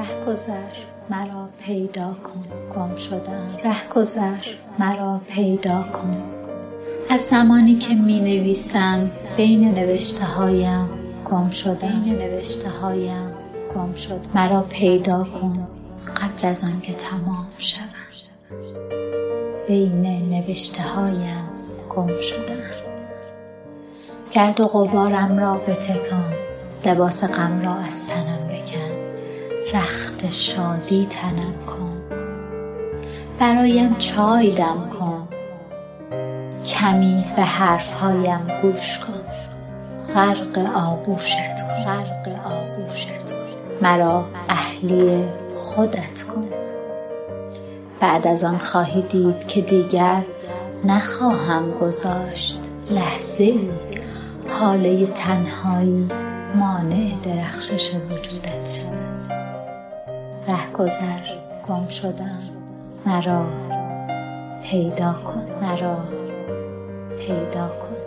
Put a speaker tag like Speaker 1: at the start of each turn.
Speaker 1: رهگذر مرا پیدا کن، گم شدم. رهگذر مرا پیدا کن. از زمانی که می نویسم بین نوشته هایم گم شدم. گم شد. مرا پیدا کن قبل از آن که تمام شوم. بین نوشته هایم گم شدم. گرد و غبارم را بتکان، لباس غم را از تنم بکن، رخت شادی تنم کن. برایم چای دم کن، کمی به حرفهایم گوش کن. غرق آغوشت کن، مرا اهلی خودت کن. بعد از آن خواهی دید که دیگر نخواهم گذاشت لحظه ای حاله تنهایی مانع درخشش وجودت شود. رهگذر گم شدم. مرا پیدا کن.